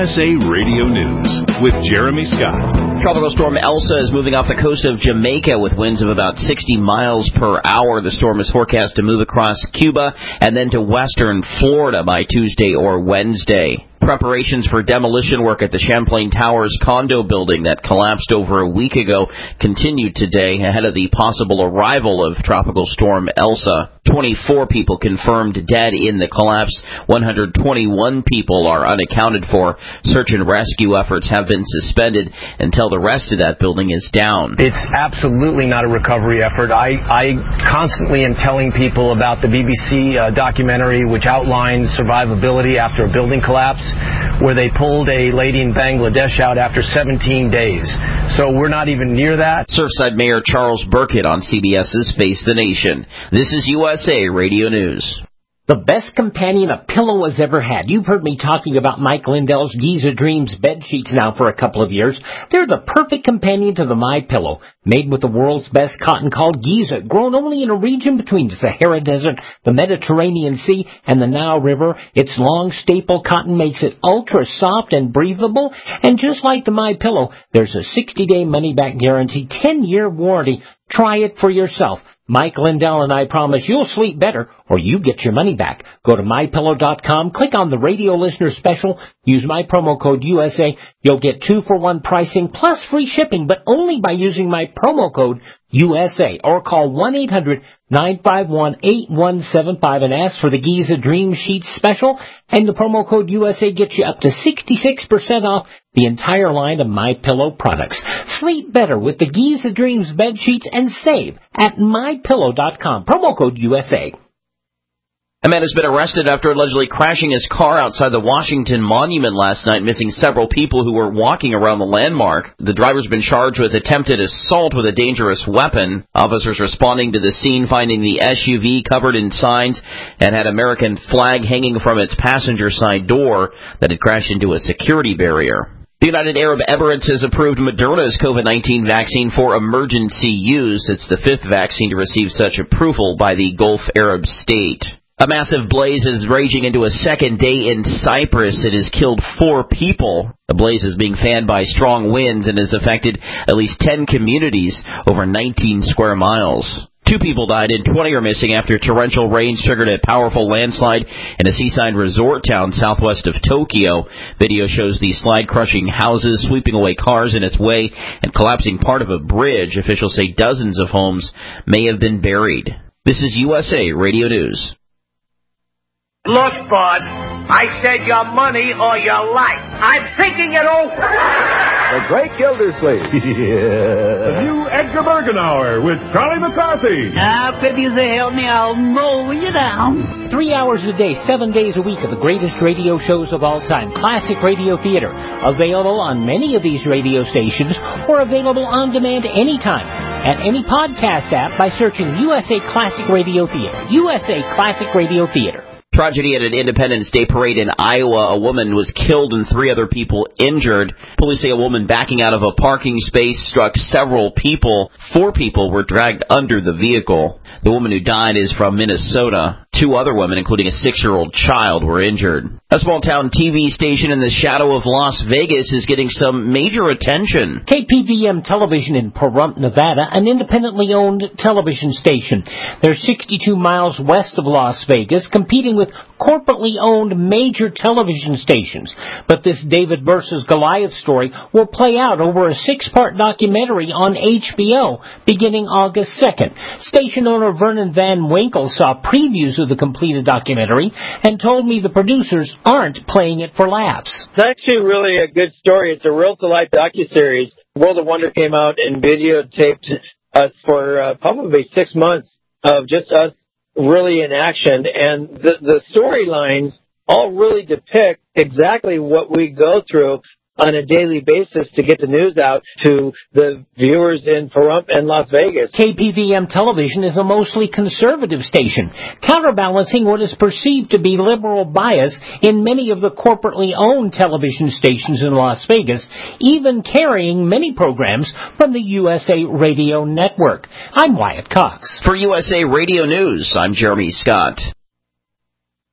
USA Radio News with Jeremy Scott. Tropical storm Elsa is moving off the coast of Jamaica with winds of about 60 miles per hour. The storm is forecast to move across Cuba and then to western Florida by Tuesday or Wednesday. Preparations for demolition work at the Champlain Towers condo building that collapsed over a week ago continued today ahead of the possible arrival of Tropical Storm Elsa. 24 people confirmed dead in the collapse. 121 people are unaccounted for. Search and rescue efforts have been suspended until the rest of that building is down. It's absolutely not a recovery effort. I constantly am telling people about the BBC documentary which outlines survivability after a building collapse, where they pulled a lady in Bangladesh out after 17 days. So we're not even near that. Surfside Mayor Charles Burkett on CBS's Face the Nation. This is USA Radio News. The best companion a pillow has ever had. You've heard me talking about Mike Lindell's Giza Dreams bed sheets now for a couple of years. They're the perfect companion to the MyPillow. Made with the world's best cotton called Giza, grown only in a region between the Sahara Desert, the Mediterranean Sea, and the Nile River. Its long staple cotton makes it ultra soft and breathable. And just like the MyPillow, there's a 60-day money-back guarantee, 10-year warranty. Try it for yourself. Mike Lindell and I promise you'll sleep better or you get your money back. Go to MyPillow.com, click on the radio listener special, use my promo code USA. You'll get 2-for-1 pricing plus free shipping, but only by using my promo code USA, or call 1-800-951-8175 and ask for the Giza Dream Sheets special, and the promo code USA gets you up to 66% off the entire line of MyPillow products. Sleep better with the Giza Dreams bed sheets and save at MyPillow.com. Promo code USA. A man has been arrested after allegedly crashing his car outside the Washington Monument last night, missing several people who were walking around the landmark. The driver's been charged with attempted assault with a dangerous weapon. Officers responding to the scene finding the SUV covered in signs and had American flag hanging from its passenger side door that had crashed into a security barrier. The United Arab Emirates has approved Moderna's COVID-19 vaccine for emergency use. It's the fifth vaccine to receive such approval by the Gulf Arab state. A massive blaze is raging into a second day in Cyprus. It has killed 4 people. The blaze is being fanned by strong winds and has affected at least 10 communities over 19 square miles. 2 people died and 20 are missing after torrential rains triggered a powerful landslide in a seaside resort town southwest of Tokyo. Video shows the slide crushing houses, sweeping away cars in its way, and collapsing part of a bridge. Officials say dozens of homes may have been buried. This is USA Radio News. Look, bud, I said your money or your life. I'm thinking it over. The Great Gildersleeve. Yeah. The new Edgar Bergen Hour with Charlie McCarthy. Now, if you say help me, I'll mow you down. 3 hours a day, 7 days a week of the greatest radio shows of all time. Classic Radio Theater. Available on many of these radio stations or available on demand anytime at any podcast app by searching USA Classic Radio Theater. USA Classic Radio Theater. Tragedy at an Independence Day parade in Iowa. A woman was killed and 3 other people injured. Police say a woman backing out of a parking space struck several people. 4 people were dragged under the vehicle. The woman who died is from Minnesota. 2 other women, including a 6-year-old child, were injured. A small-town TV station in the shadow of Las Vegas is getting some major attention. KPVM Television in Pahrump, Nevada, an independently owned television station. They're 62 miles west of Las Vegas, competing with corporately owned major television stations. But this David versus Goliath story will play out over a 6-part documentary on HBO beginning August 2nd. Station owner Vernon Van Winkle saw previews of the completed documentary and told me the producers aren't playing it for laughs. It's actually really a good story. It's a real-to-life docuseries. World of Wonder came out and videotaped us for probably 6 months of just us really in action. And the storylines all really depict exactly what we go through on a daily basis to get the news out to the viewers in Pahrump and Las Vegas. KPVM Television is a mostly conservative station, counterbalancing what is perceived to be liberal bias in many of the corporately owned television stations in Las Vegas, even carrying many programs from the USA Radio Network. I'm Wyatt Cox. For USA Radio News, I'm Jeremy Scott.